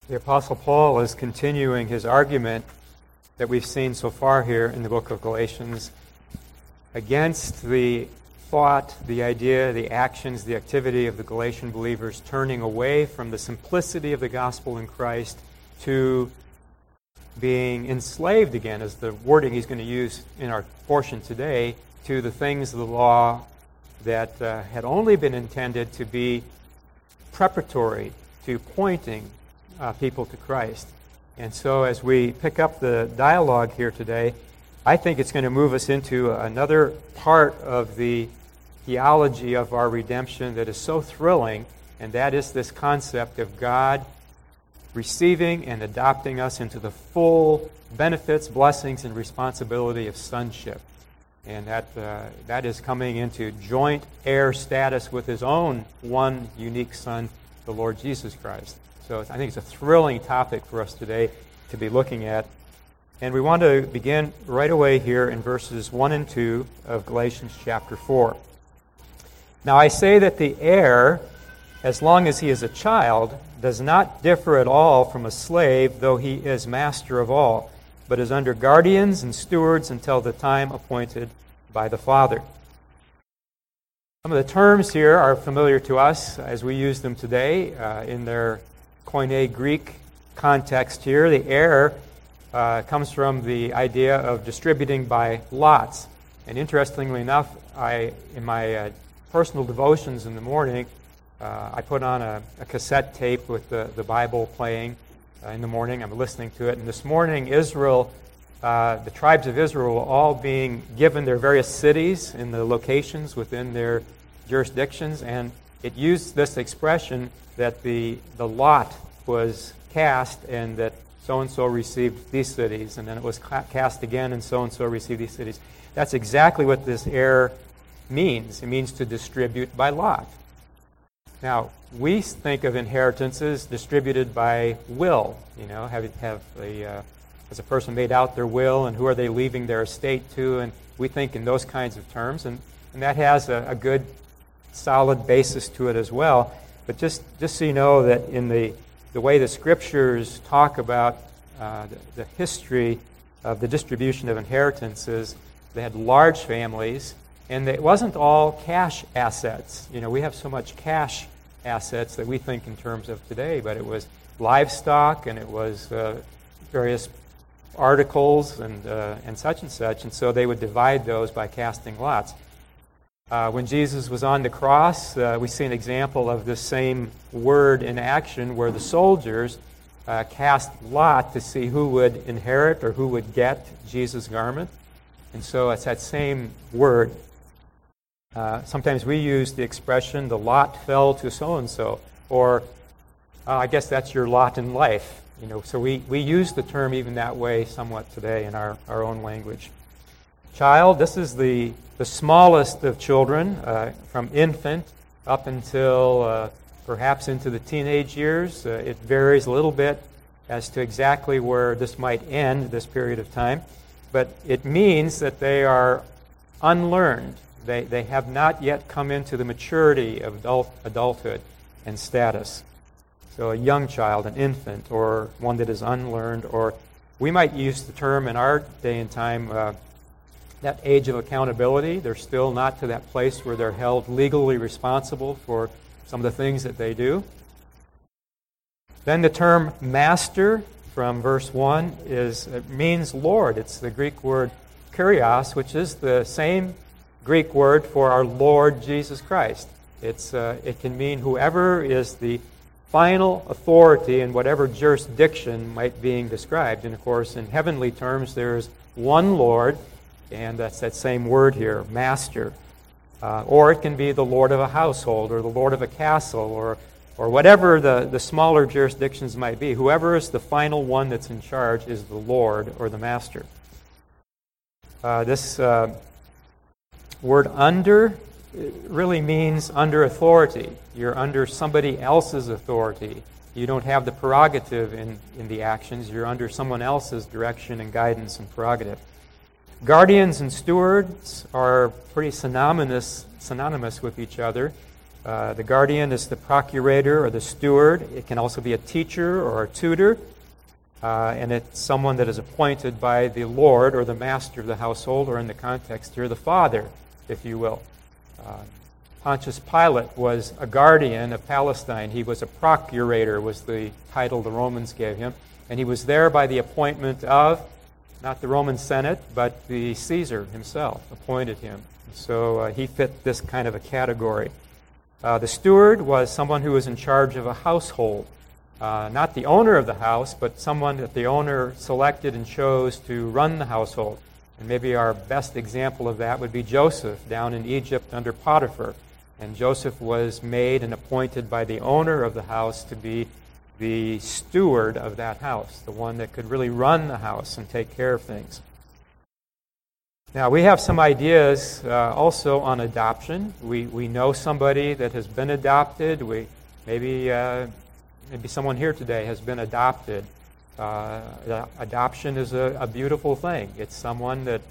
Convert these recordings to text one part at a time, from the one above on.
The Apostle Paul is continuing his argument that we've seen so far here in the book of Galatians against the thought, the idea, the actions, the activity of the Galatian believers turning away from the simplicity of the gospel in Christ to being enslaved again, is the wording he's going to use in our portion today, to the things of the law that had only been intended to be preparatory to pointing people to Christ. And so as we pick up the dialogue here today, I think it's going to move us into another part of the theology of our redemption that is so thrilling, and that is this concept of God receiving and adopting us into the full benefits, blessings, and responsibility of sonship. And that is coming into joint heir status with His own one unique Son, the Lord Jesus Christ. So I think it's a thrilling topic for us today to be looking at. And we want to begin right away here in verses 1 and 2 of Galatians chapter 4. Now I say that the heir, as long as he is a child, does not differ at all from a slave, though he is master of all, but is under guardians and stewards until the time appointed by the Father. Some of the terms here are familiar to us as we use them today in their Koine Greek context here. The heir comes from the idea of distributing by lots. And interestingly enough, in my personal devotions in the morning, I put on a cassette tape with the Bible playing in the morning. I'm listening to it. And this morning, Israel, the tribes of Israel were all being given their various cities and the locations within their jurisdictions. And it used this expression that the lot was cast and that so-and-so received these cities, and then it was cast again and so-and-so received these cities. That's exactly what this heir means. It means to distribute by lot. Now, we think of inheritances distributed by will. You know, has a person made out their will, and who are they leaving their estate to? And we think in those kinds of terms, and that has a good, solid basis to it as well. But just so you know that in the way the Scriptures talk about the history of the distribution of inheritances, they had large families, and it wasn't all cash assets. You know, we have so much cash assets that we think in terms of today, but it was livestock, and it was various articles and such, and so they would divide those by casting lots. When Jesus was on the cross, we see an example of this same word in action where the soldiers cast lot to see who would inherit or who would get Jesus' garment. And so it's that same word. Sometimes we use the expression, the lot fell to so-and-so, or I guess that's your lot in life. You know, so we use the term even that way somewhat today in our own language. Child, this is the smallest of children, from infant up until perhaps into the teenage years. It varies a little bit as to exactly where this might end, this period of time. But it means that they are unlearned. They have not yet come into the maturity of adulthood and status. So a young child, an infant, or one that is unlearned, or we might use the term in our day and time, that age of accountability. They're still not to that place where they're held legally responsible for some of the things that they do. Then the term master from verse 1 means Lord. It's the Greek word kurios, which is the same Greek word for our Lord Jesus Christ. It can mean whoever is the final authority in whatever jurisdiction might being described. And of course, in heavenly terms, there's one Lord, and that's that same word here, master. Or it can be the Lord of a household, or the Lord of a castle, or whatever the smaller jurisdictions might be. Whoever is the final one that's in charge is the Lord or the master. This word under really means under authority. You're under somebody else's authority. You don't have the prerogative in the actions. You're under someone else's direction and guidance and prerogative. Guardians and stewards are pretty synonymous with each other. The guardian is the procurator or the steward. It can also be a teacher or a tutor. And it's someone that is appointed by the Lord or the master of the household, or in the context here, the father, if you will. Pontius Pilate was a guardian of Palestine. He was a procurator, was the title the Romans gave him. And he was there by the appointment of, not the Roman Senate, but the Caesar himself appointed him. So he fit this kind of a category. The steward was someone who was in charge of a household. Not the owner of the house, but someone that the owner selected and chose to run the household. And maybe our best example of that would be Joseph down in Egypt under Potiphar. And Joseph was made and appointed by the owner of the house to be the steward of that house, the one that could really run the house and take care of things. Now, we have some ideas also on adoption. We know somebody that has been adopted. Maybe someone here today has been adopted. Adoption is a beautiful thing. It's someone that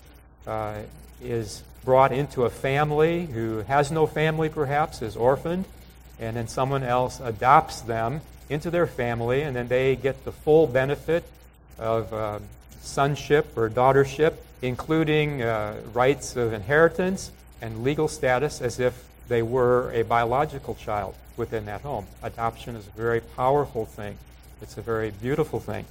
is brought into a family who has no family, perhaps, is orphaned, and then someone else adopts them into their family, and then they get the full benefit of sonship or daughtership, including rights of inheritance and legal status as if they were a biological child within that home. Adoption is a very powerful thing. It's a very beautiful thing.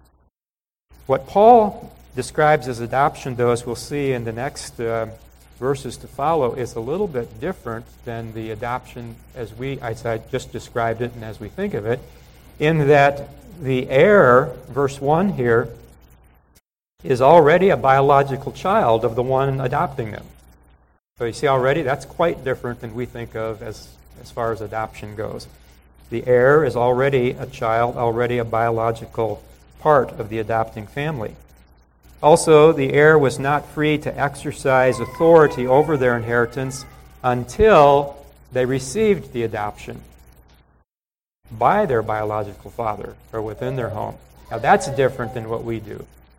What Paul describes as adoption, though, as we'll see in the next verses to follow, is a little bit different than the adoption as I just described it and as we think of it, in that the heir, verse 1 here, is already a biological child of the one adopting them. So you see already, that's quite different than we think of as far as adoption goes. The heir is already a child, already a biological part of the adopting family. Also, the heir was not free to exercise authority over their inheritance until they received the adoption by their biological father or within their home. Now, that's different than what we do.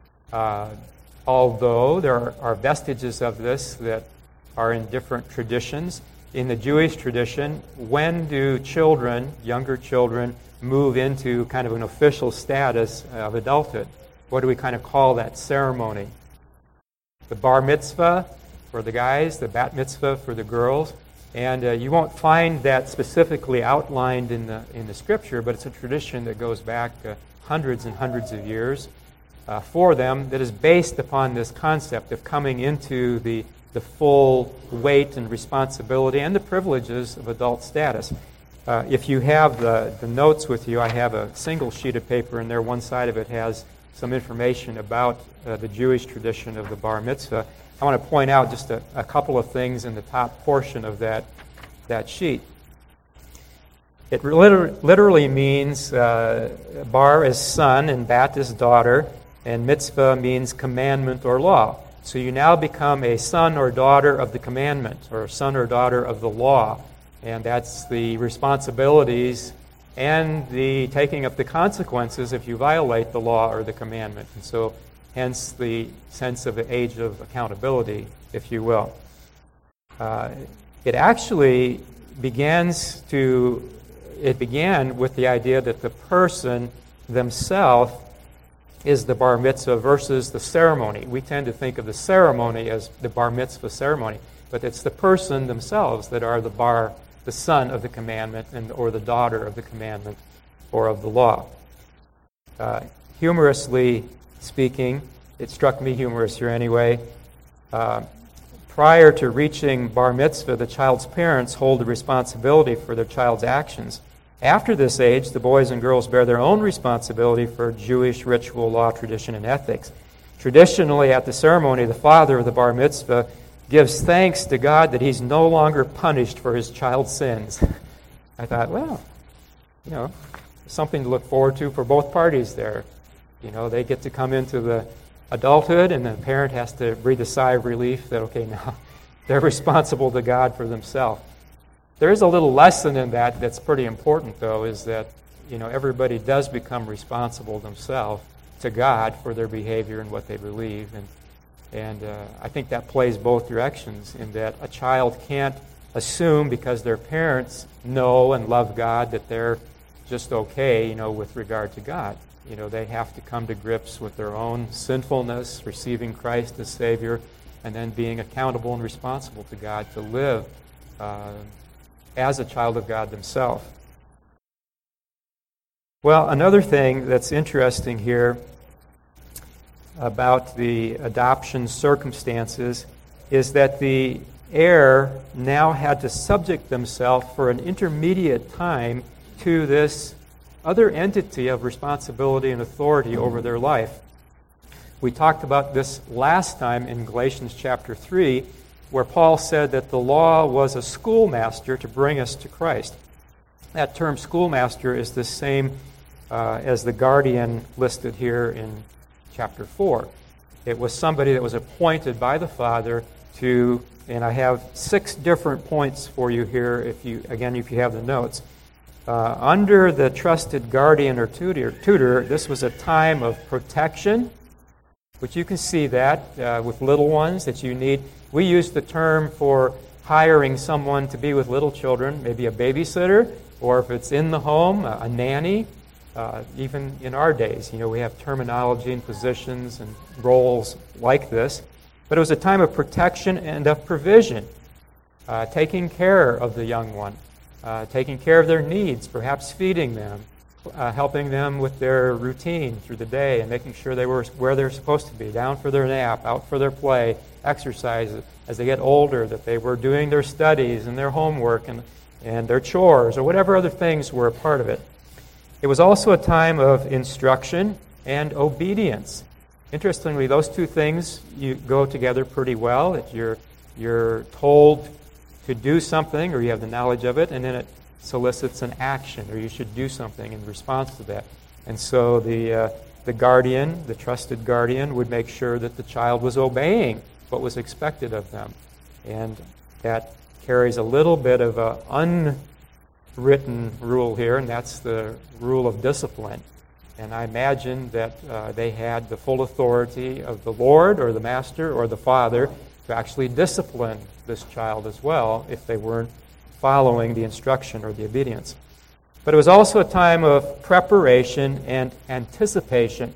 Although there are vestiges of this that are in different traditions. In the Jewish tradition, when do children, younger children, move into kind of an official status of adulthood? What do we kind of call that ceremony? The bar mitzvah for the guys, the bat mitzvah for the girls. And you won't find that specifically outlined in the Scripture, but it's a tradition that goes back hundreds and hundreds of years for them that is based upon this concept of coming into the full weight and responsibility and the privileges of adult status. If you have the notes with you, I have a single sheet of paper, and there one side of it has some information about the Jewish tradition of the bar mitzvah. I want to point out just a couple of things in the top portion of that sheet. It literally means bar is son and bat is daughter, and mitzvah means commandment or law. So you now become a son or daughter of the commandment, or son or daughter of the law. And that's the responsibilities and the taking of the consequences if you violate the law or the commandment. And so hence the sense of the age of accountability, if you will. It actually began with the idea that the person themselves is the bar mitzvah versus the ceremony. We tend to think of the ceremony as the bar mitzvah ceremony, but it's the person themselves that are the son of the commandment or the daughter of the commandment or of the law. Humorously speaking, it struck me humorous here anyway, prior to reaching bar mitzvah, the child's parents hold the responsibility for their child's actions. After this age, the boys and girls bear their own responsibility for Jewish ritual, law, tradition, and ethics. Traditionally, at the ceremony, the father of the bar mitzvah gives thanks to God that he's no longer punished for his child's sins. I thought, well, something to look forward to for both parties there. They get to come into the adulthood, and the parent has to breathe a sigh of relief that, okay, now they're responsible to God for themselves. There is a little lesson in that that's pretty important, though, is that, everybody does become responsible themselves to God for their behavior and what they believe. And I think that plays both directions in that a child can't assume because their parents know and love God that they're just okay, with regard to God. They have to come to grips with their own sinfulness, receiving Christ as Savior, and then being accountable and responsible to God to live as a child of God themselves. Well, another thing that's interesting here about the adoption circumstances is that the heir now had to subject themselves for an intermediate time to this other entity of responsibility and authority over their life. We talked about this last time in Galatians chapter 3, where Paul said that the law was a schoolmaster to bring us to Christ. That term schoolmaster is the same as the guardian listed here in chapter 4. It was somebody that was appointed by the Father to, and I have 6 different points for you here, if you have the notes. Under the trusted guardian or tutor, this was a time of protection, which you can see that with little ones that you need. We use the term for hiring someone to be with little children, maybe a babysitter, or if it's in the home, a nanny. Even in our days, we have terminology and positions and roles like this. But it was a time of protection and of provision, taking care of the young one, taking care of their needs, perhaps feeding them, helping them with their routine through the day and making sure they were where they're supposed to be, down for their nap, out for their play, exercise as they get older, that they were doing their studies and their homework and their chores or whatever other things were a part of it. It was also a time of instruction and obedience. Interestingly, those two things go together pretty well. That you're told to do something, or you have the knowledge of it, and then it solicits an action, or you should do something in response to that. And so the guardian, the trusted guardian, would make sure that the child was obeying what was expected of them. And that carries a little bit of an unwritten rule here, and that's the rule of discipline. And I imagine that they had the full authority of the Lord or the Master or the Father to actually discipline this child as well if they weren't following the instruction or the obedience. But it was also a time of preparation and anticipation.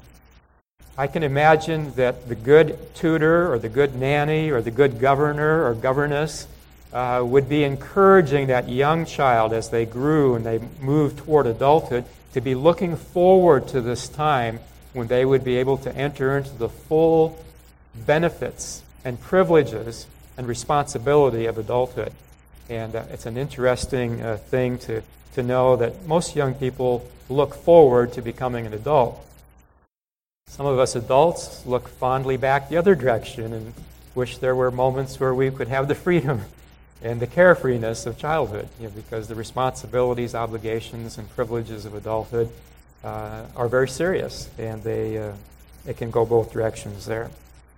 I can imagine that the good tutor or the good nanny or the good governor or governess would be encouraging that young child as they grew and they moved toward adulthood to be looking forward to this time when they would be able to enter into the full benefits and privileges and responsibility of adulthood. And it's an interesting thing to know that most young people look forward to becoming an adult. Some of us adults look fondly back the other direction and wish there were moments where we could have the freedom and the carefreeness of childhood, because the responsibilities, obligations, and privileges of adulthood are very serious, and it can go both directions there.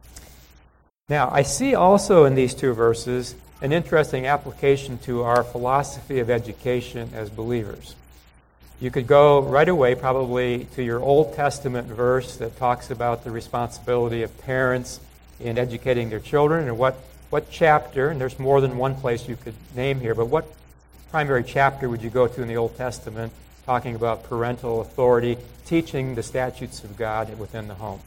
Now, I see also in these two verses an interesting application to our philosophy of education as believers. You could go right away probably to your Old Testament verse that talks about the responsibility of parents in educating their children, and what chapter, and there's more than one place you could name here, but what primary chapter would you go to in the Old Testament talking about parental authority, teaching the statutes of God within the home?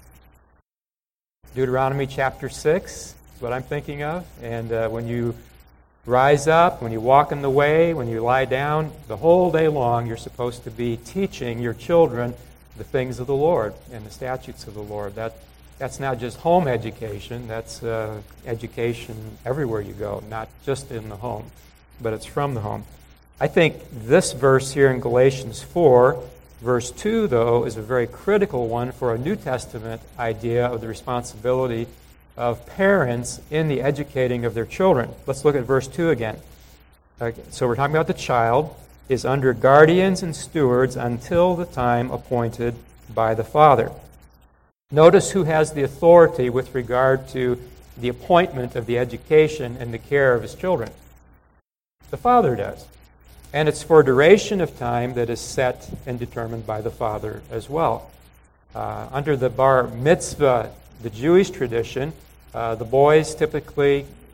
Deuteronomy chapter 6 is what I'm thinking of. And when you rise up, when you walk in the way, when you lie down, the whole day long you're supposed to be teaching your children the things of the Lord and the statutes of the Lord. That's not just home education, that's education everywhere you go, not just in the home, but it's from the home. I think this verse here in Galatians 4, verse 2, though, is a very critical one for a New Testament idea of the responsibility of parents in the educating of their children. Let's look at verse 2 again. Okay, so we're talking about the child is under guardians and stewards until the time appointed by the father. Notice who has the authority with regard to the appointment of the education and the care of his children. The father does. And it's for a duration of time that is set and determined by the father as well. Under the bar mitzvah, the Jewish tradition, the boys typically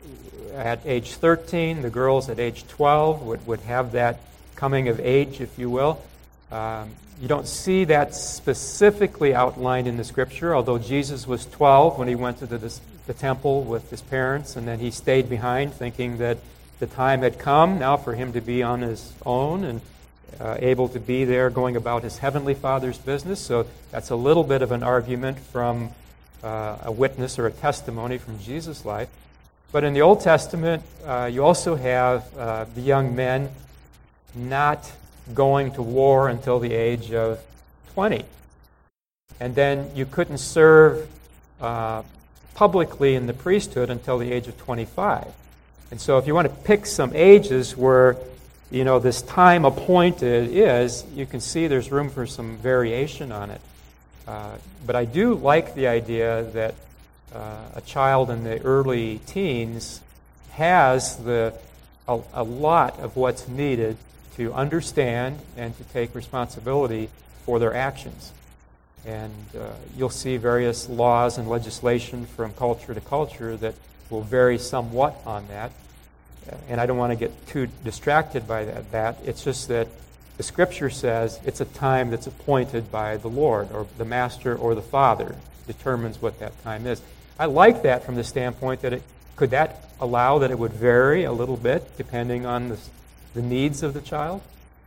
at age 13, the girls at age 12 would have that coming of age, if you will. You don't see that specifically outlined in the Scripture, although Jesus was 12 when he went to the temple with his parents, and then he stayed behind thinking that the time had come now for him to be on his own and able to be there going about his heavenly Father's business. So that's a little bit of an argument from a witness or a testimony from Jesus' life. But in the Old Testament, you also have the young men not going to war until the age of 20. And then you couldn't serve publicly in the priesthood until the age of 25. And so if you want to pick some ages where, this time appointed is, you can see there's room for some variation on it. But I do like the idea that a child in the early teens has a lot of what's needed to understand and to take responsibility for their actions. And you'll see various laws and legislation from culture to culture that will vary somewhat on that. And I don't want to get too distracted by that. It's just that the Scripture says it's a time that's appointed by the Lord, or the Master, or the Father determines what that time is. I like that from the standpoint that could that allow that it would vary a little bit depending on the needs of the child?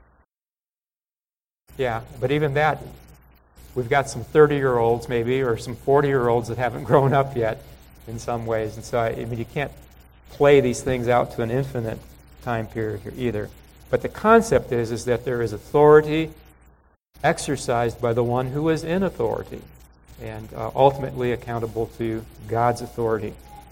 Yeah, but even that, we've got some 30-year-olds maybe, or some 40-year-olds that haven't grown up yet in some ways. And so, you can't play these things out to an infinite time period here either. But the concept is that there is authority exercised by the one who is in authority and ultimately accountable to God's authority.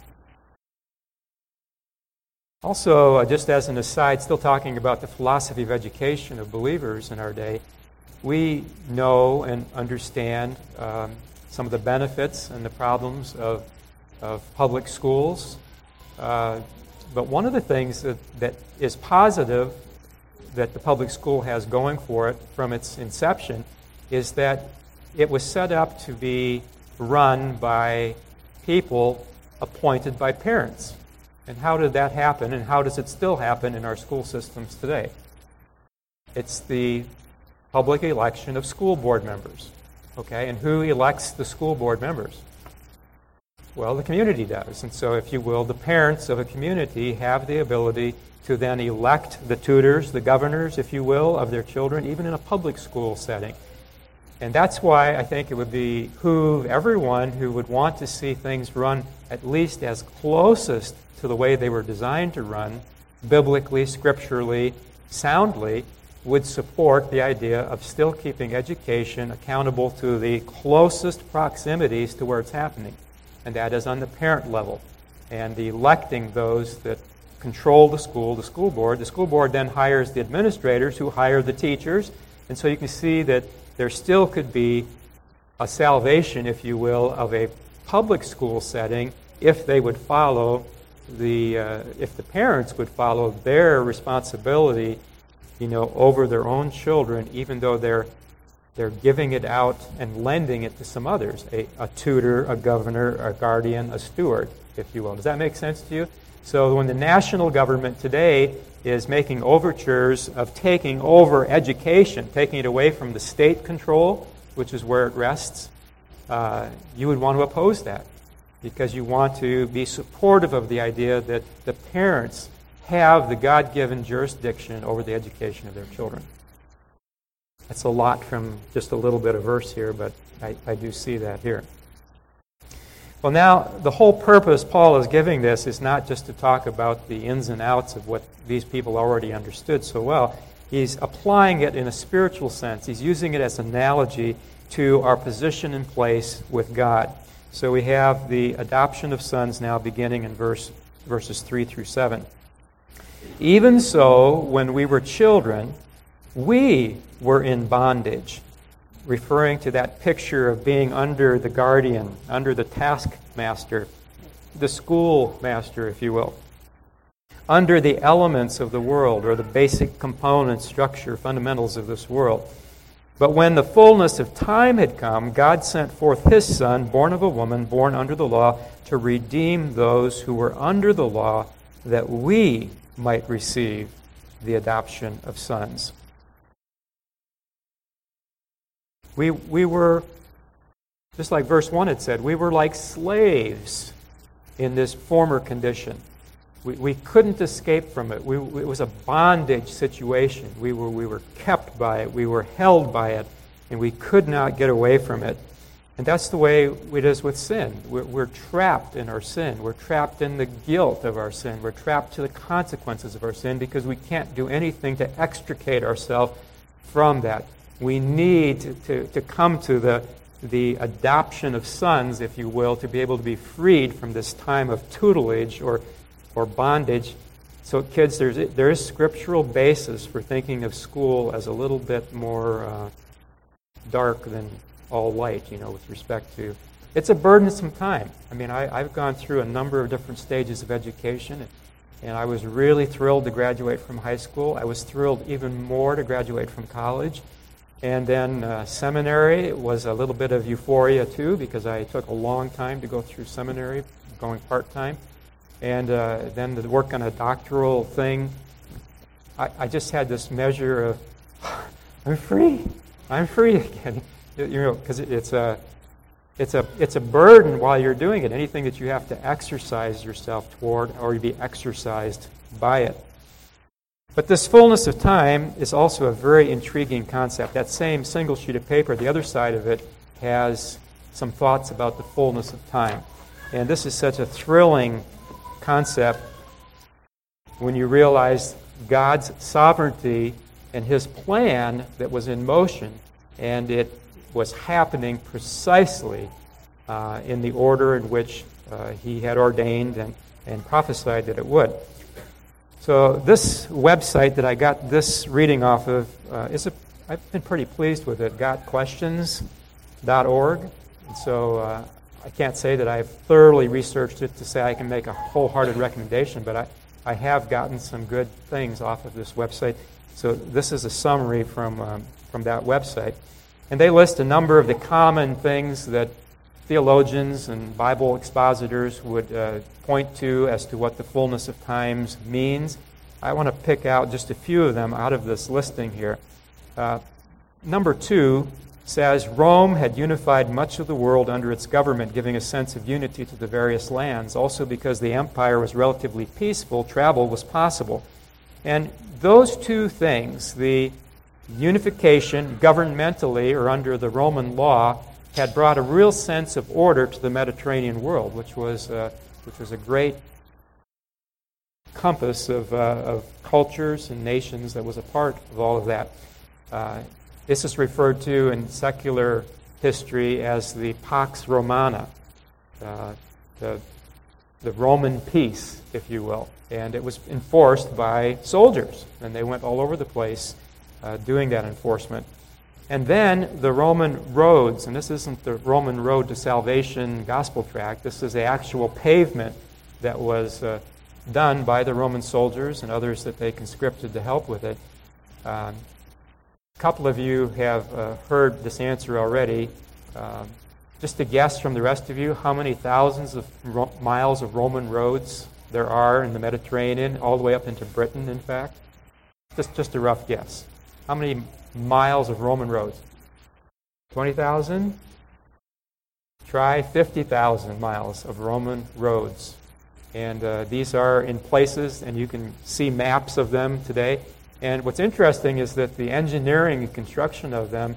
Also, just as an aside, still talking about the philosophy of education of believers in our day, we know and understand some of the benefits and the problems of public schools. But one of the things that is positive that the public school has going for it from its inception is that it was set up to be run by people appointed by parents. And how did that happen, and how does it still happen in our school systems today? It's the public election of school board members. Okay, and who elects the school board members? Well, the community does. And so, if you will, the parents of a community have the ability to then elect the tutors, the governors, if you will, of their children, even in a public school setting. And that's why I think it would behoove everyone who would want to see things run at least as closest to the way they were designed to run, biblically, scripturally, soundly, would support the idea of still keeping education accountable to the closest proximities to where it's happening. And that is on the parent level. And electing those that control the school board. The school board then hires the administrators who hire the teachers. And so you can see that there still could be a salvation, if you will, of a public school setting if they would follow if the parents would follow their responsibility, over their own children, even though they're giving it out and lending it to some others, a tutor, a governor, a guardian, a steward, if you will. Does that make sense to you? So when the national government today is making overtures of taking over education, taking it away from the state control, which is where it rests, you would want to oppose that because you want to be supportive of the idea that the parents have the God-given jurisdiction over the education of their children. That's a lot from just a little bit of verse here, but I do see that here. Well, now, the whole purpose Paul is giving this is not just to talk about the ins and outs of what these people already understood so well. He's applying it in a spiritual sense. He's using it as an analogy to our position and place with God. So we have the adoption of sons now beginning in verses 3 through 7. Even so, when we were children, we were in bondage, referring to that picture of being under the guardian, under the taskmaster, the schoolmaster, if you will, under the elements of the world, or the basic component structure, fundamentals of this world. But when the fullness of time had come, God sent forth His Son, born of a woman, born under the law, to redeem those who were under the law, that we might receive the adoption of sons. We were, just like verse 1 had said, we were like slaves in this former condition. We couldn't escape from it. It was a bondage situation. We were kept by it. We were held by it, and we could not get away from it. And that's the way it is with sin. We're trapped in our sin. We're trapped in the guilt of our sin. We're trapped to the consequences of our sin because we can't do anything to extricate ourselves from that. We need to come to the adoption of sons, if you will, to be able to be freed from this time of tutelage or bondage. So, kids, there is scriptural basis for thinking of school as a little bit more dark than all light, with respect to... It's a burdensome time. I mean, I've gone through a number of different stages of education, and I was really thrilled to graduate from high school. I was thrilled even more to graduate from college. And then seminary was a little bit of euphoria, too, because I took a long time to go through seminary, going part-time. And then the work on a doctoral thing, I just had this measure of, I'm free again. Because it's a burden while you're doing it. Anything that you have to exercise yourself toward, or you be exercised by it. But this fullness of time is also a very intriguing concept. That same single sheet of paper, the other side of it, has some thoughts about the fullness of time. And this is such a thrilling concept when you realize God's sovereignty and His plan that was in motion, and it was happening precisely in the order in which He had ordained and prophesied that it would. So this website that I got this reading off of, I've been pretty pleased with it, gotquestions.org. And so I can't say that I've thoroughly researched it to say I can make a wholehearted recommendation, but I have gotten some good things off of this website. So this is a summary from that website. And they list a number of the common things that theologians and Bible expositors would point to as to what the fullness of times means. I want to pick out just a few of them out of this listing here. Number 2 says, Rome had unified much of the world under its government, giving a sense of unity to the various lands. Also, because the empire was relatively peaceful, travel was possible. And those two things, the unification governmentally or under the Roman law, had brought a real sense of order to the Mediterranean world, which was a great compass of cultures and nations that was a part of all of that. This is referred to in secular history as the Pax Romana, the Roman peace, if you will. And it was enforced by soldiers, and they went all over the place doing that enforcement. And then the Roman roads, and this isn't the Roman road to salvation gospel tract, this is the actual pavement that was done by the Roman soldiers and others that they conscripted to help with it. A couple of you have heard this answer already. Just to guess from the rest of you, how many thousands of miles of Roman roads there are in the Mediterranean, all the way up into Britain, in fact? Just a rough guess. How many miles of Roman roads? 20,000? Try 50,000 miles of Roman roads. And these are in places, and you can see maps of them today. And what's interesting is that the engineering and construction of them,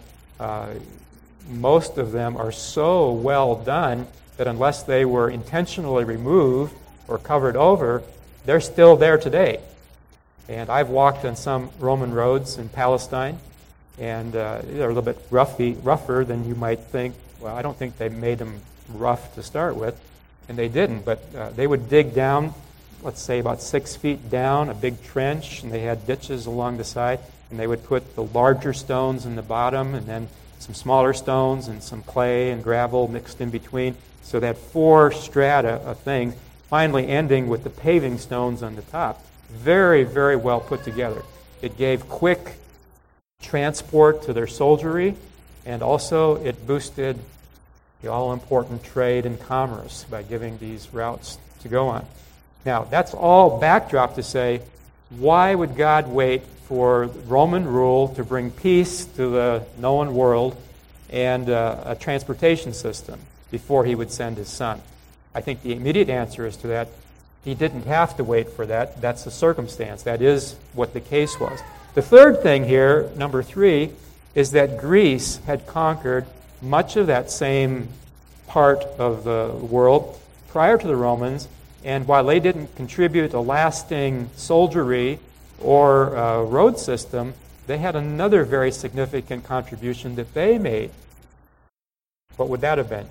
most of them are so well done that unless they were intentionally removed or covered over, they're still there today. And I've walked on some Roman roads in Palestine, and they're a little bit rougher than you might think. Well, I don't think they made them rough to start with, and they didn't. But they would dig down, let's say about 6 feet down, a big trench, and they had ditches along the side, and they would put the larger stones in the bottom, and then some smaller stones and some clay and gravel mixed in between. So they had 4 strata of things, finally ending with the paving stones on the top. Very, very well put together. It gave quick transport to their soldiery, and also it boosted the all-important trade and commerce by giving these routes to go on. Now, that's all backdrop to say, why would God wait for Roman rule to bring peace to the known world and a transportation system before he would send his Son? I think the immediate answer is to that, he didn't have to wait for that. That's the circumstance. That is what the case was. The third thing here, number 3, is that Greece had conquered much of that same part of the world prior to the Romans, and while they didn't contribute a lasting soldiery or road system, they had another very significant contribution that they made. What would that have been?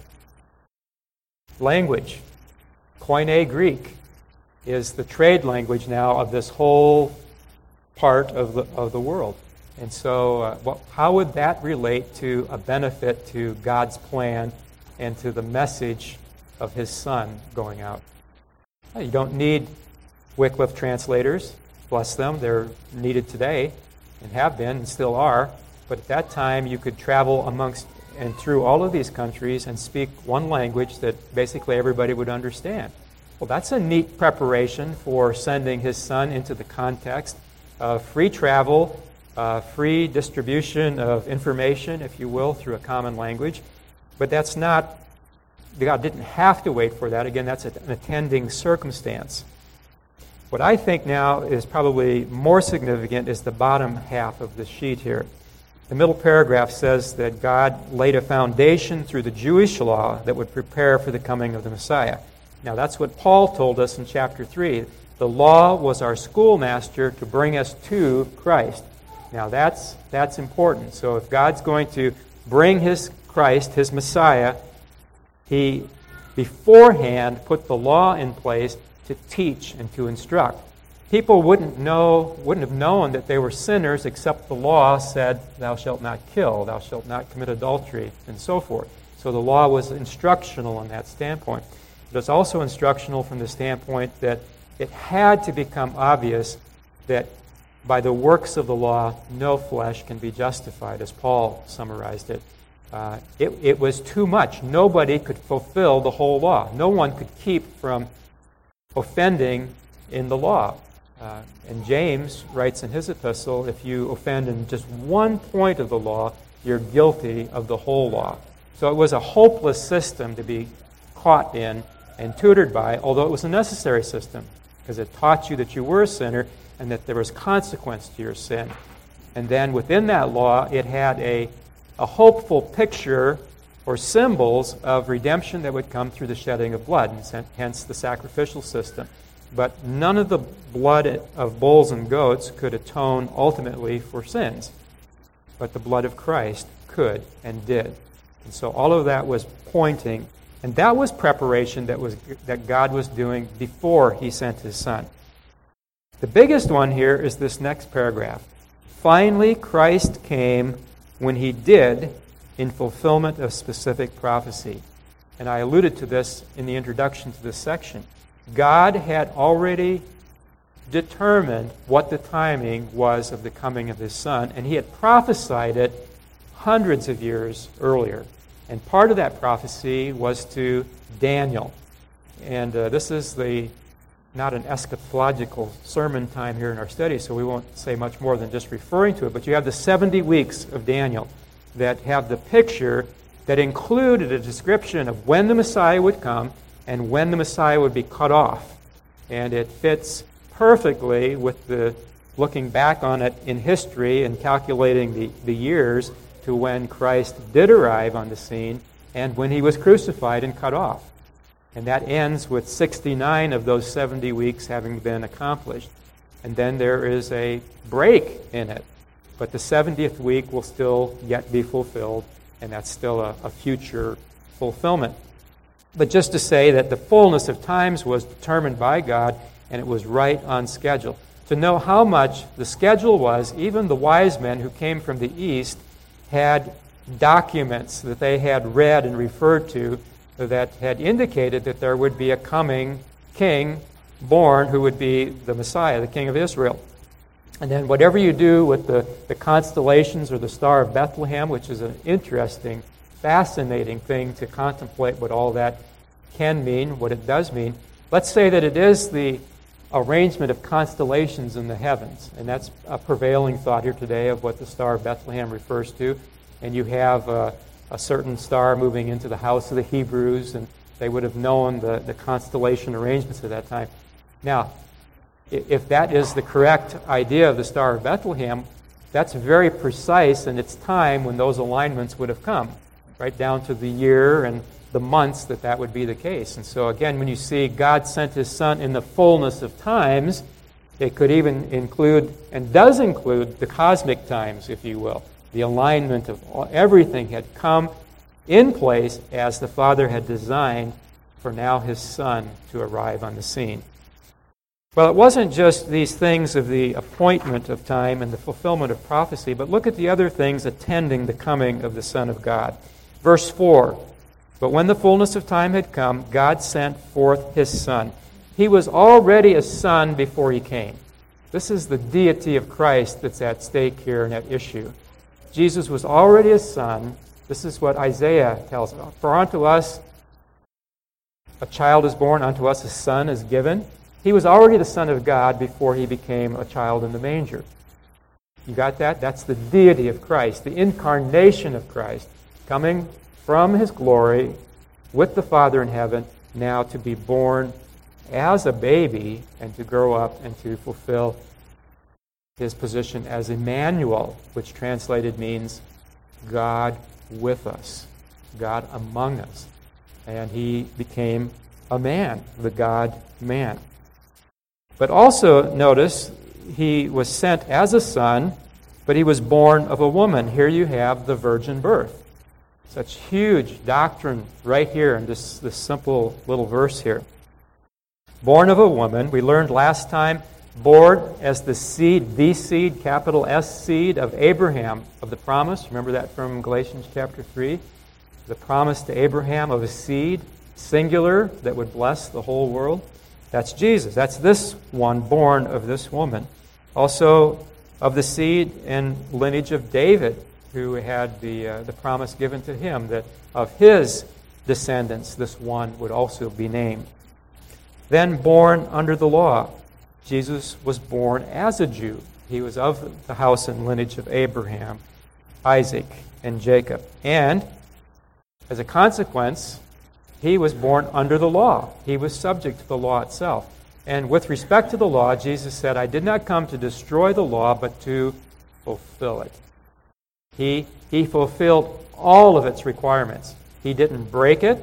Language. Koine Greek is the trade language now of this whole part of the world. And so how would that relate to a benefit to God's plan and to the message of his Son going out? You don't need Wycliffe translators. Bless them. They're needed today and have been and still are. But at that time, you could travel amongst and through all of these countries and speak one language that basically everybody would understand. Well, that's a neat preparation for sending his Son into the context of free travel, free distribution of information, if you will, through a common language. But that's not, God didn't have to wait for that. Again, that's an attending circumstance. What I think now is probably more significant is the bottom half of the sheet here. The middle paragraph says that God laid a foundation through the Jewish law that would prepare for the coming of the Messiah. Now, that's what Paul told us in chapter 3. The law was our schoolmaster to bring us to Christ. Now, that's important. So if God's going to bring his Christ, his Messiah, he beforehand put the law in place to teach and to instruct. People wouldn't have known that they were sinners except the law said, thou shalt not kill, thou shalt not commit adultery, and so forth. So the law was instructional in that standpoint. But it's also instructional from the standpoint that it had to become obvious that by the works of the law, no flesh can be justified, as Paul summarized it. It was too much. Nobody could fulfill the whole law. No one could keep from offending in the law. And James writes in his epistle, if you offend in just one point of the law, you're guilty of the whole law. So it was a hopeless system to be caught in and tutored by, although it was a necessary system, because it taught you that you were a sinner and that there was consequence to your sin. And then within that law, it had a hopeful picture or symbols of redemption that would come through the shedding of blood, and hence the sacrificial system. But none of the blood of bulls and goats could atone ultimately for sins. But the blood of Christ could and did. And so all of that was pointing, and that was preparation that God was doing before he sent his Son. The biggest one here is this next paragraph. Finally, Christ came when he did in fulfillment of specific prophecy. And I alluded to this in the introduction to this section. God had already determined what the timing was of the coming of his Son, and he had prophesied it hundreds of years earlier. And part of that prophecy was to Daniel. And this is not an eschatological sermon time here in our study, so we won't say much more than just referring to it. But you have the 70 weeks of Daniel that have the picture that included a description of when the Messiah would come and when the Messiah would be cut off. And it fits perfectly with the looking back on it in history and calculating the years to when Christ did arrive on the scene and when he was crucified and cut off. And that ends with 69 of those 70 weeks having been accomplished. And then there is a break in it. But the 70th week will still yet be fulfilled, and that's still a future fulfillment. But just to say that the fullness of times was determined by God, and it was right on schedule. To know how much the schedule was, even the wise men who came from the east had documents that they had read and referred to that had indicated that there would be a coming king born who would be the Messiah, the King of Israel. And then whatever you do with the constellations or the Star of Bethlehem, which is an interesting, fascinating thing to contemplate what all that can mean, what it does mean, Let's say that it is the arrangement of constellations in the heavens, and that's a prevailing thought here today of what the Star of Bethlehem refers to. And you have a certain star moving into the house of the Hebrews, and they would have known the constellation arrangements at that time. Now, if that is the correct idea of the Star of Bethlehem, that's very precise in its time when those alignments would have come, right down to the year and the months that would be the case. And so again, when you see God sent His Son in the fullness of times, it could even include, and does include, the cosmic times, if you will. The alignment of everything had come in place as the Father had designed for now His Son to arrive on the scene. Well, it wasn't just these things of the appointment of time and the fulfillment of prophecy, but look at the other things attending the coming of the Son of God. Verse 4, "But when the fullness of time had come, God sent forth His Son. He was already a Son before He came." This is the deity of Christ that's at stake here and at issue. Jesus was already a Son. This is what Isaiah tells us. "For unto us a child is born, unto us a Son is given." He was already the Son of God before He became a child in the manger. You got that? That's the deity of Christ, the incarnation of Christ, coming from His glory with the Father in heaven, now to be born as a baby and to grow up and to fulfill His position as Emmanuel, which translated means God with us, God among us. And He became a man, the God-man. But also, notice, He was sent as a Son, but He was born of a woman. Here you have the virgin birth. Such huge doctrine right here in this simple little verse here. Born of a woman, we learned last time, born as the seed, capital S seed of Abraham, of the promise. Remember that from Galatians chapter 3? The promise to Abraham of a seed, singular, that would bless the whole world. That's Jesus. That's this one born of this woman. Also of the seed and lineage of David, who had the promise given to him that of his descendants this one would also be named. Then born under the law. Jesus was born as a Jew. He was of the house and lineage of Abraham, Isaac, and Jacob. And as a consequence, He was born under the law. He was subject to the law itself. And with respect to the law, Jesus said, "I did not come to destroy the law, but to fulfill it." He fulfilled all of its requirements. He didn't break it.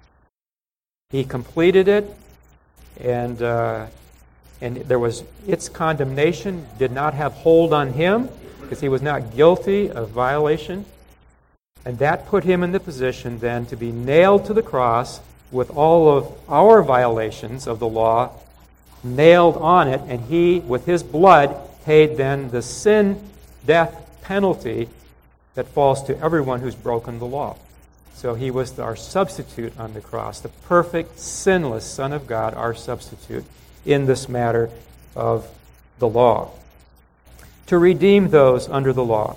He completed it. And there was its condemnation did not have hold on Him because He was not guilty of violation. And that put Him in the position then to be nailed to the cross with all of our violations of the law nailed on it, and He, with His blood, paid then the sin death penalty that falls to everyone who's broken the law. So He was our substitute on the cross, the perfect, sinless Son of God, our substitute in this matter of the law, to redeem those under the law.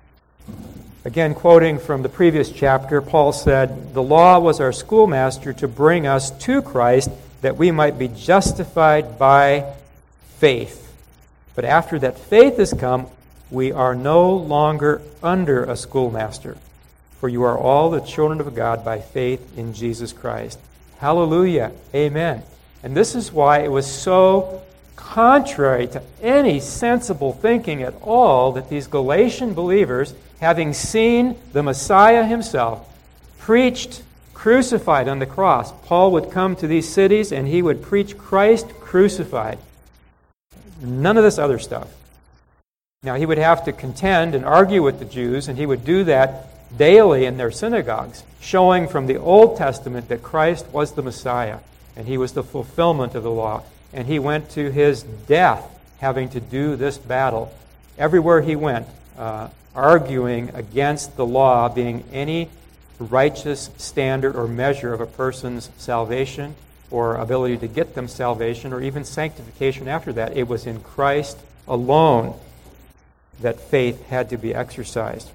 Again, quoting from the previous chapter, Paul said, "The law was our schoolmaster to bring us to Christ, that we might be justified by faith. But after that faith has come, we are no longer under a schoolmaster. For you are all the children of God by faith in Jesus Christ." Hallelujah. Amen. And this is why it was so contrary to any sensible thinking at all that these Galatian believers, having seen the Messiah Himself preached, crucified on the cross, Paul would come to these cities and he would preach Christ crucified. None of this other stuff. Now, he would have to contend and argue with the Jews, and he would do that daily in their synagogues, showing from the Old Testament that Christ was the Messiah, and He was the fulfillment of the law. And He went to His death having to do this battle. Everywhere He went, arguing against the law being any righteous standard or measure of a person's salvation or ability to get them salvation or even sanctification after that. It was in Christ alone that faith had to be exercised.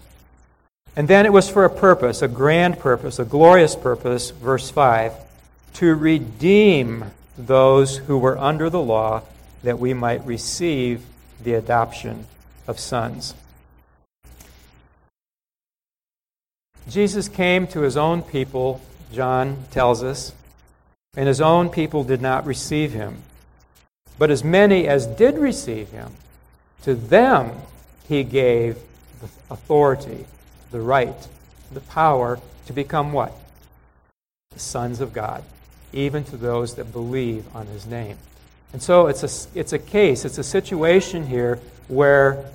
And then it was for a purpose, a grand purpose, a glorious purpose, verse 5, to redeem those who were under the law, that we might receive the adoption of sons. Jesus came to his own people, John tells us, and his own people did not receive him. But as many as did receive him, to them he gave the authority, the right, the power to become what? The sons of God, even to those that believe on his name. And so it's a situation here where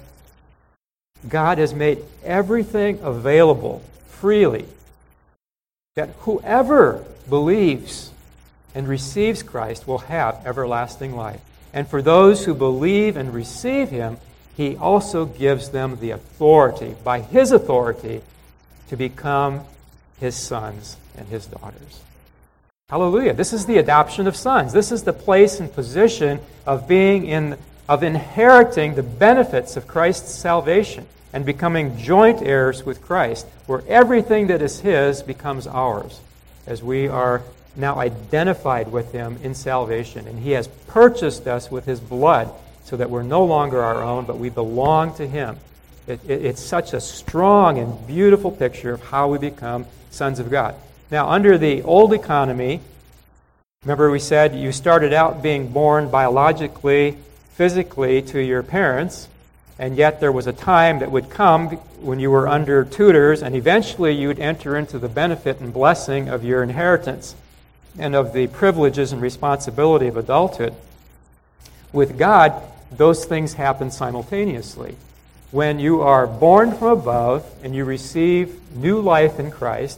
God has made everything available freely, that whoever believes and receives Christ will have everlasting life. And for those who believe and receive him, he also gives them the authority, by his authority, to become his sons and his daughters. Hallelujah. This is the adoption of sons. This is the place and position of inheriting the benefits of Christ's salvation and becoming joint heirs with Christ, where everything that is his becomes ours, as we are now identified with him in salvation. And he has purchased us with his blood so that we're no longer our own, but we belong to him. It's such a strong and beautiful picture of how we become sons of God. Now, under the old economy, remember we said you started out being born biologically, physically to your parents, and yet there was a time that would come when you were under tutors, and eventually you would enter into the benefit and blessing of your inheritance and of the privileges and responsibility of adulthood. With God, those things happen simultaneously. When you are born from above and you receive new life in Christ,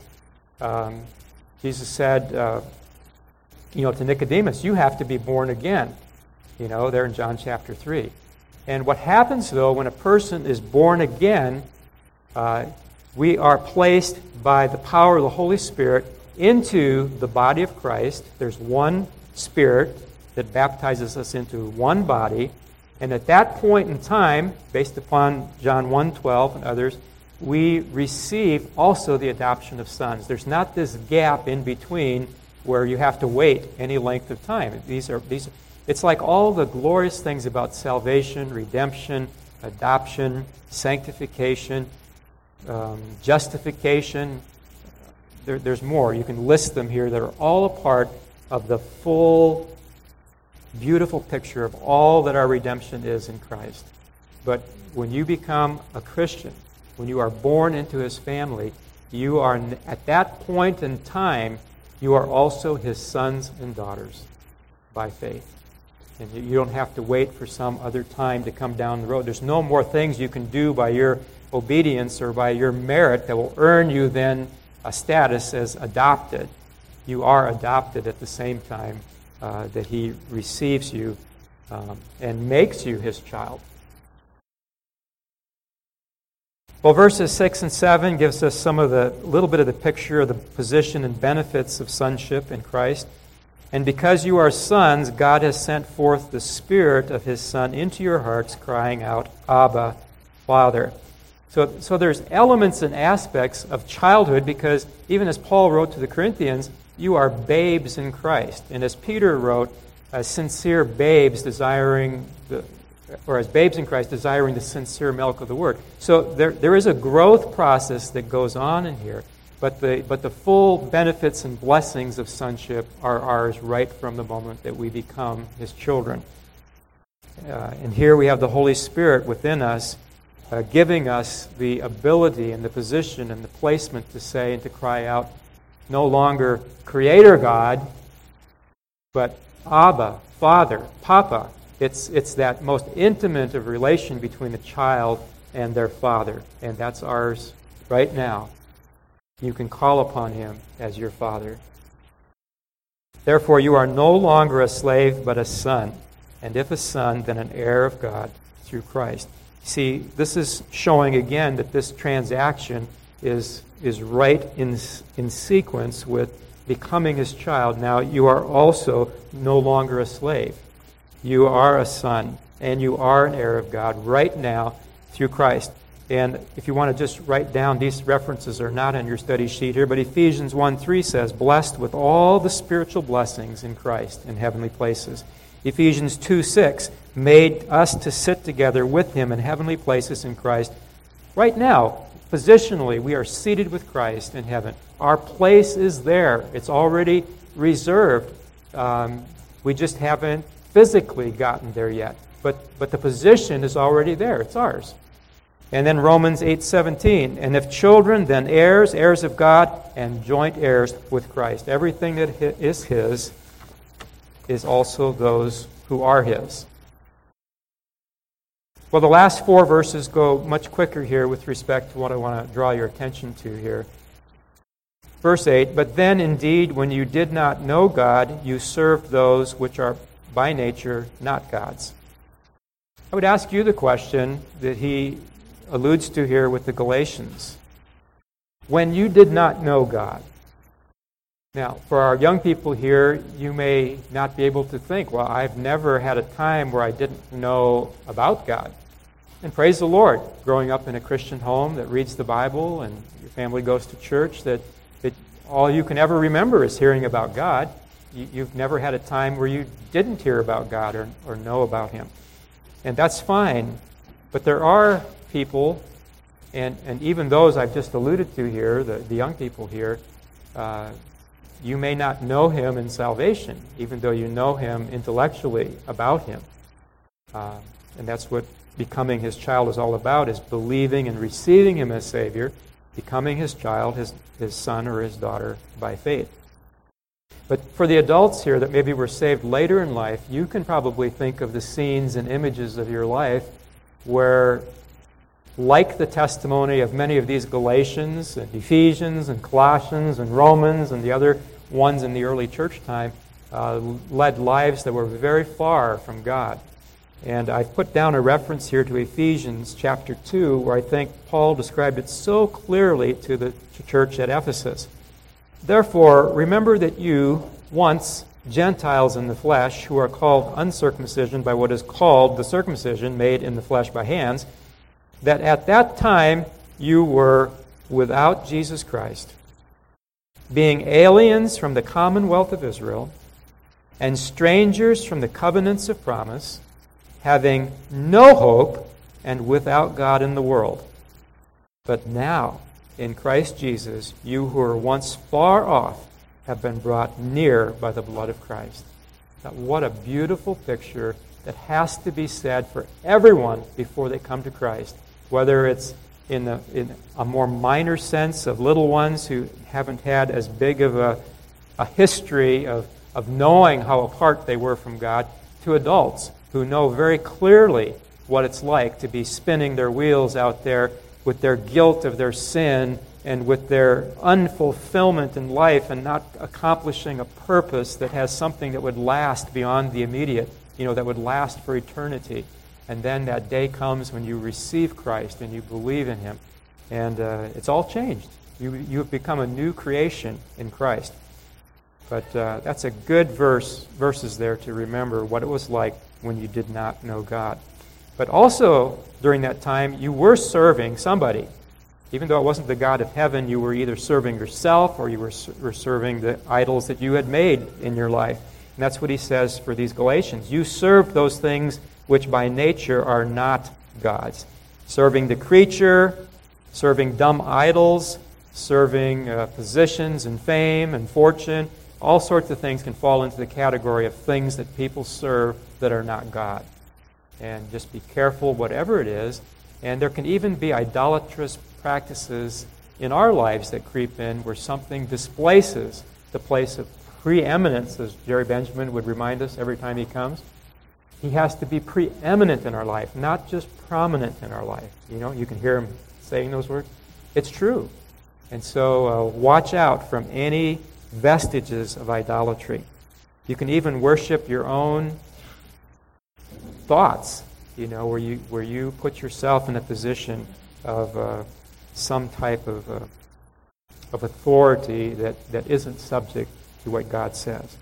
Jesus said, to Nicodemus, you have to be born again. There in John chapter 3. And what happens, though, when a person is born again, we are placed by the power of the Holy Spirit into the body of Christ. There's one Spirit that baptizes us into one body. And at that point in time, based upon John 1:12 and others, we receive also the adoption of sons. There's not this gap in between where you have to wait any length of time. It's like all the glorious things about salvation, redemption, adoption, sanctification, justification. There's more. You can list them here. They're all a part of the full, beautiful picture of all that our redemption is in Christ. But when you become a Christian, when you are born into his family, you are, at that point in time, you are also his sons and daughters by faith. And you don't have to wait for some other time to come down the road. There's no more things you can do by your obedience or by your merit that will earn you then a status as adopted. You are adopted at the same time that he receives you and makes you his child. Well, verses 6 and 7 gives us little bit of the picture of the position and benefits of sonship in Christ. And because you are sons, God has sent forth the Spirit of his Son into your hearts, crying out, Abba, Father. So there's elements and aspects of childhood, because even as Paul wrote to the Corinthians, you are babes in Christ. And as Peter wrote, as sincere babes desiring as babes in Christ, desiring the sincere milk of the Word. So there is a growth process that goes on in here, but the full benefits and blessings of sonship are ours right from the moment that we become his children. And here we have the Holy Spirit within us, giving us the ability and the position and the placement to say and to cry out, no longer Creator God, but Abba, Father, Papa. It's that most intimate of relation between a child and their father, and that's ours right now. You can call upon him as your father. Therefore, you are no longer a slave, but a son, and if a son, then an heir of God through Christ. See, this is showing again that this transaction is right in sequence with becoming his child. Now, you are also no longer a slave. You are a son, and you are an heir of God right now through Christ. And if you want to just write down, these references are not on your study sheet here, but Ephesians 1:3 says, blessed with all the spiritual blessings in Christ in heavenly places. Ephesians 2:6 made us to sit together with him in heavenly places in Christ. Right now, positionally, we are seated with Christ in heaven. Our place is there. It's already reserved. We just haven't physically gotten there yet. But the position is already there. It's ours. And then Romans 8:17, and if children, then heirs, heirs of God, and joint heirs with Christ. Everything that is his is also those who are his. Well, the last 4 verses go much quicker here with respect to what I want to draw your attention to here. Verse 8, but then indeed, when you did not know God, you served those which are by nature not God's. I would ask you the question that he alludes to here with the Galatians. When you did not know God. Now, for our young people here, you may not be able to think, well, I've never had a time where I didn't know about God. And praise the Lord, growing up in a Christian home that reads the Bible and your family goes to church, that all you can ever remember is hearing about God. You've never had a time where you didn't hear about God or know about him. And that's fine. But there are people, and even those I've just alluded to here, the young people here, you may not know him in salvation, even though you know him intellectually about him. And that's what becoming his child is all about, is believing and receiving him as Savior, becoming his child, his son or his daughter by faith. But for the adults here that maybe were saved later in life, you can probably think of the scenes and images of your life where, like the testimony of many of these Galatians and Ephesians and Colossians and Romans and the other ones in the early church time, led lives that were very far from God. And I've put down a reference here to Ephesians chapter 2, where I think Paul described it so clearly to the church at Ephesus. Therefore, remember that you, once Gentiles in the flesh, who are called uncircumcision by what is called the circumcision made in the flesh by hands, that at that time you were without Jesus Christ, being aliens from the commonwealth of Israel, and strangers from the covenants of promise, having no hope and without God in the world. But now, in Christ Jesus, you who were once far off have been brought near by the blood of Christ. Now, what a beautiful picture that has to be said for everyone before they come to Christ, whether it's in a more minor sense of little ones who haven't had as big of a history of knowing how apart they were from God, to adults who know very clearly what it's like to be spinning their wheels out there with their guilt of their sin and with their unfulfillment in life and not accomplishing a purpose that has something that would last beyond the immediate, that would last for eternity. And then that day comes when you receive Christ and you believe in him. And it's all changed. You have become a new creation in Christ. But that's a good verses there to remember what it was like when you did not know God. But also, during that time, you were serving somebody. Even though it wasn't the God of heaven, you were either serving yourself or you were serving the idols that you had made in your life. And that's what he says for these Galatians. You served those things which by nature are not God's. Serving the creature, serving dumb idols, serving positions and fame and fortune. All sorts of things can fall into the category of things that people serve that are not God. And just be careful, whatever it is. And there can even be idolatrous practices in our lives that creep in where something displaces the place of preeminence, as Jerry Benjamin would remind us every time he comes. He has to be preeminent in our life, not just prominent in our life. You can hear him saying those words. It's true. And so watch out from any vestiges of idolatry. You can even worship your own thoughts, where you put yourself in a position of some type of authority that isn't subject to what God says.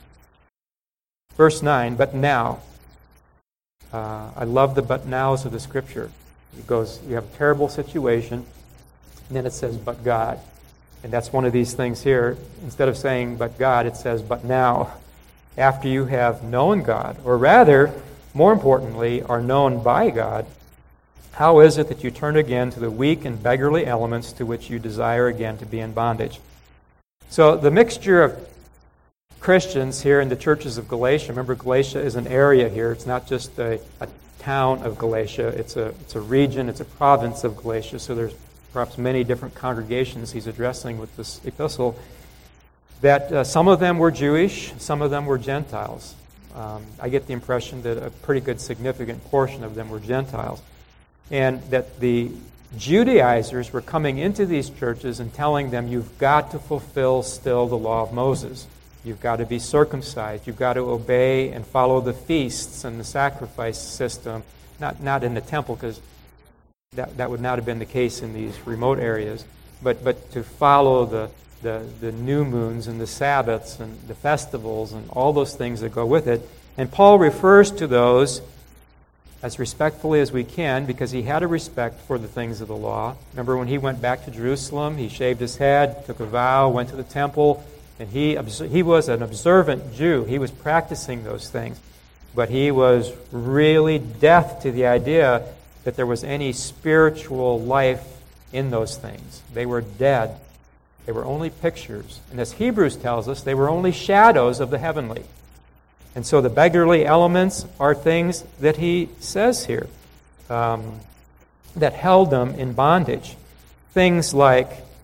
Verse 9, but now. I love the but nows of the Scripture. It goes, you have a terrible situation, and then it says, but God. And that's one of these things here. Instead of saying, but God, it says, but now, after you have known God, or rather, more importantly, are known by God, how is it that you turn again to the weak and beggarly elements to which you desire again to be in bondage? So the mixture of Christians here in the churches of Galatia, remember Galatia is an area here. It's not just a town of Galatia. It's a region, it's a province of Galatia. So there's perhaps many different congregations he's addressing with this epistle. That some of them were Jewish, some of them were Gentiles. I get the impression that a pretty good significant portion of them were Gentiles. And that the Judaizers were coming into these churches and telling them, you've got to fulfill still the law of Moses. You've got to be circumcised. You've got to obey and follow the feasts and the sacrifice system. Not in the temple, because that would not have been the case in these remote areas. But to follow the new moons and the Sabbaths and the festivals and all those things that go with it. And Paul refers to those as respectfully as we can, because he had a respect for the things of the law. Remember when he went back to Jerusalem, he shaved his head, took a vow, went to the temple, and he was an observant Jew. He was practicing those things. But he was really deaf to the idea that there was any spiritual life in those things. They were dead. They were only pictures. And as Hebrews tells us, they were only shadows of the heavenly. And so the beggarly elements are things that he says here that held them in bondage. Things like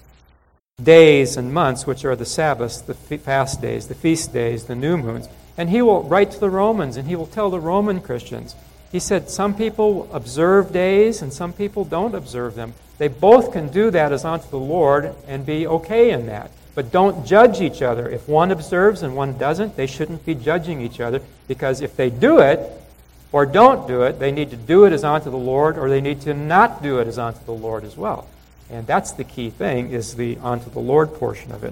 days and months, which are the Sabbaths, the fast days, the feast days, the new moons. And he will write to the Romans, and he will tell the Roman Christians. He said some people observe days and some people don't observe them. They both can do that as unto the Lord and be okay in that. But don't judge each other. If one observes and one doesn't, they shouldn't be judging each other, because if they do it or don't do it, they need to do it as unto the Lord, or they need to not do it as unto the Lord as well. And that's the key thing, is the unto the Lord portion of it.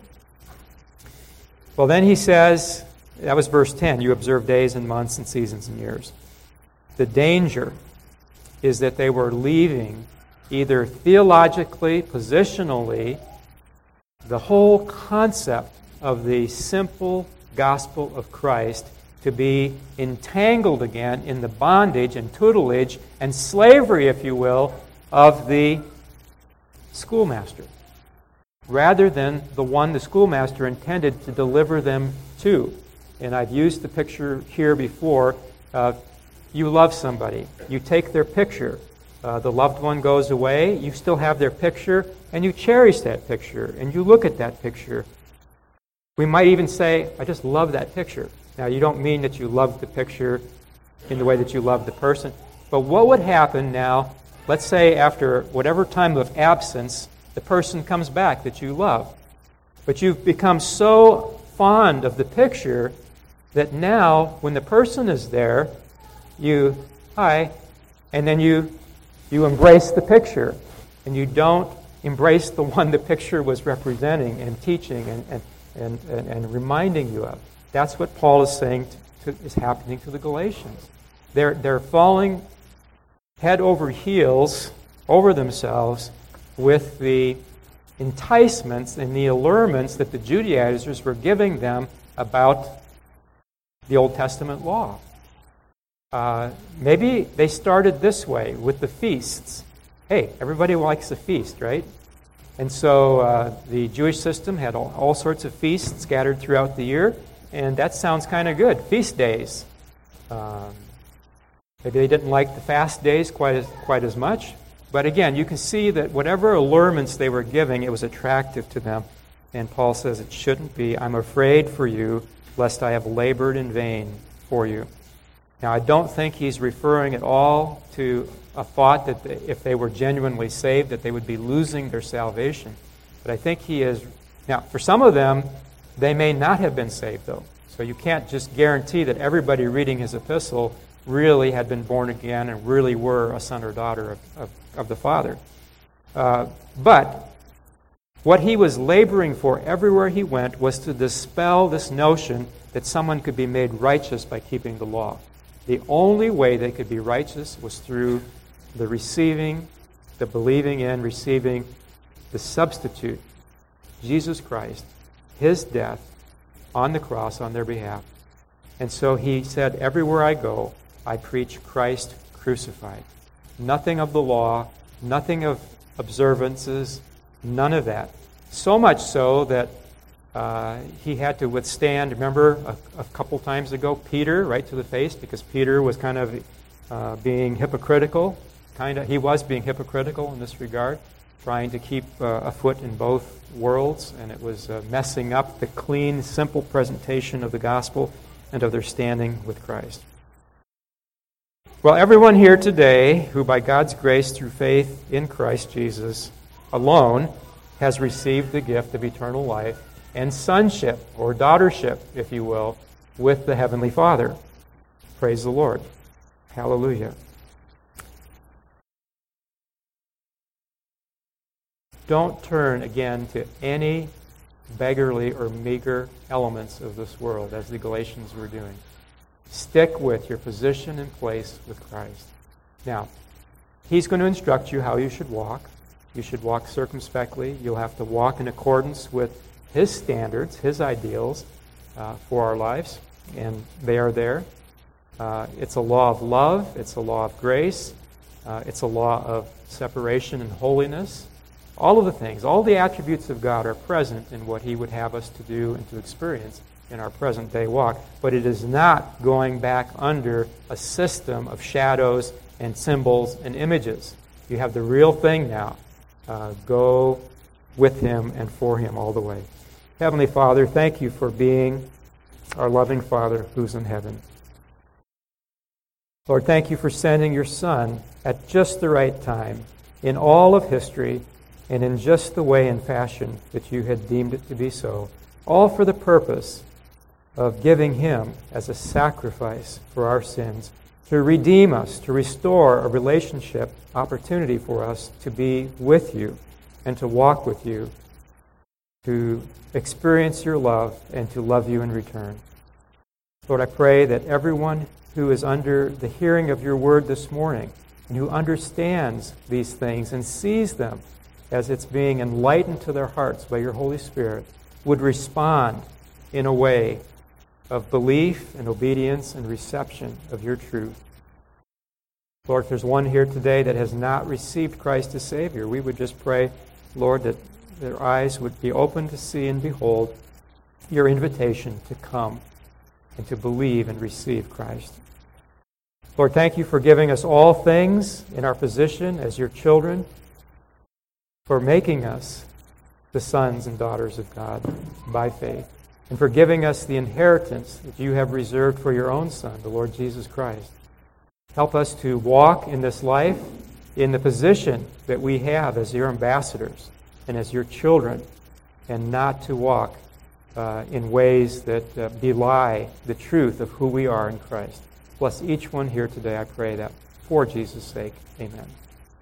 Well, then he says, that was verse 10, you observe days and months and seasons and years. The danger is that they were leaving either theologically, positionally, the whole concept of the simple gospel of Christ to be entangled again in the bondage and tutelage and slavery, if you will, of the schoolmaster, rather than the one the schoolmaster intended to deliver them to. And I've used the picture here before. You love somebody. You take their picture. The loved one goes away. You still have their picture, and you cherish that picture, and you look at that picture. We might even say, I just love that picture. Now, you don't mean that you love the picture in the way that you love the person, but what would happen now, let's say after whatever time of absence, the person comes back that you love. But you've become so fond of the picture that now, when the person is there, hi, and then you embrace the picture, and you don't embrace the one the picture was representing and teaching and reminding you of. That's what Paul is saying is happening to the Galatians. They're falling head over heels over themselves with the enticements and the allurements that the Judaizers were giving them about the Old Testament law. Maybe they started this way with the feasts. Hey, everybody likes a feast, right? And so the Jewish system had all sorts of feasts scattered throughout the year, and that sounds kind of good. Feast days. Maybe they didn't like the fast days quite as much. But again, you can see that whatever allurements they were giving, it was attractive to them. And Paul says it shouldn't be. I'm afraid for you, lest I have labored in vain for you. Now, I don't think he's referring at all to a thought that if they were genuinely saved, that they would be losing their salvation. But I think he is... Now, for some of them, they may not have been saved, though. So you can't just guarantee that everybody reading his epistle really had been born again and really were a son or daughter of the Father. But what he was laboring for everywhere he went was to dispel this notion that someone could be made righteous by keeping the law. The only way they could be righteous was through the receiving, the believing in, receiving the substitute, Jesus Christ, his death on the cross on their behalf. And so he said, everywhere I go, I preach Christ crucified. Nothing of the law, nothing of observances, none of that. So much so that he had to withstand, remember a couple times ago, Peter, right to the face, because Peter was kind of being hypocritical. He was being hypocritical in this regard, trying to keep a foot in both worlds, and it was messing up the clean, simple presentation of the gospel and of their standing with Christ. Well, everyone here today who by God's grace through faith in Christ Jesus alone has received the gift of eternal life and sonship, or daughtership, if you will, with the Heavenly Father. Praise the Lord. Hallelujah. Don't turn again to any beggarly or meager elements of this world, as the Galatians were doing. Stick with your position and place with Christ. Now, he's going to instruct you how you should walk. You should walk circumspectly. You'll have to walk in accordance with his standards, his ideals for our lives, and they are there. It's a law of love. It's a law of grace. It's a law of separation and holiness. All of the things, all the attributes of God are present in what he would have us to do and to experience in our present day walk. But it is not going back under a system of shadows and symbols and images. You have the real thing now. Go with him and for him all the way. Heavenly Father, thank you for being our loving Father who's in heaven. Lord, thank you for sending your Son at just the right time in all of history and in just the way and fashion that you had deemed it to be so, all for the purpose of giving him as a sacrifice for our sins, to redeem us, to restore a relationship opportunity for us to be with you and to walk with you, to experience your love and to love you in return. Lord, I pray that everyone who is under the hearing of your word this morning and who understands these things and sees them as it's being enlightened to their hearts by your Holy Spirit would respond in a way of belief and obedience and reception of your truth. Lord, if there's one here today that has not received Christ as Savior, we would just pray, Lord, that their eyes would be open to see and behold your invitation to come and to believe and receive Christ. Lord, thank you for giving us all things in our position as your children, for making us the sons and daughters of God by faith, and for giving us the inheritance that you have reserved for your own Son, the Lord Jesus Christ. Help us to walk in this life in the position that we have as your ambassadors and as your children, and not to walk in ways that belie the truth of who we are in Christ. Bless each one here today, I pray that for Jesus' sake. Amen.